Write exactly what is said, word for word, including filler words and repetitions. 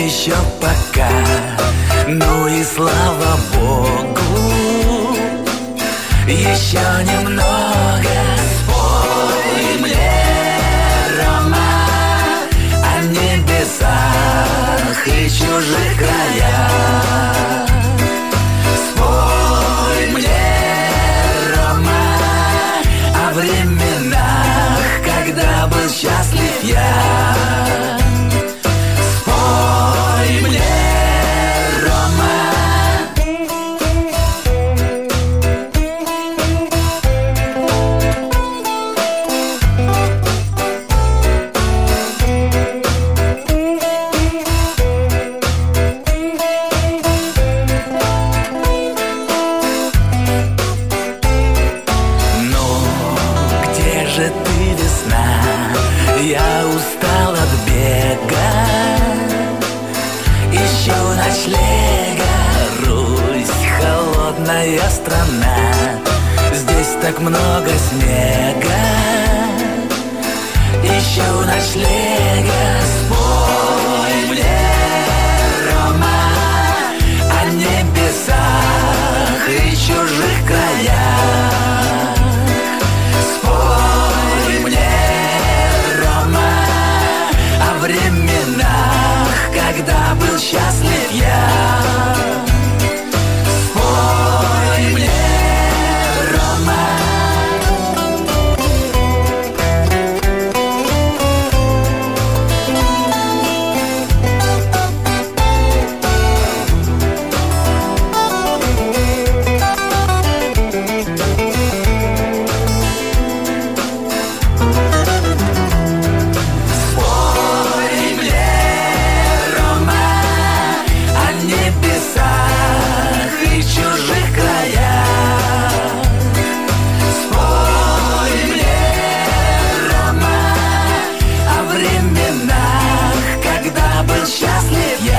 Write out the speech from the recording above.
еще пока, ну и слава Богу. Еще немного, спой мне, Рома, о небесах и чужих краях. Спой мне, Рома, о временах, когда был счастлив я. Спой мне, я устал от бега, ищу ночлега. Русь, холодная страна, здесь так много снега. Ищу ночлега, спой мне, Рома, о небесах и чужих краях. Спой мне о временах, когда был счастлив я. Спой мне, Рома. Счастлив я.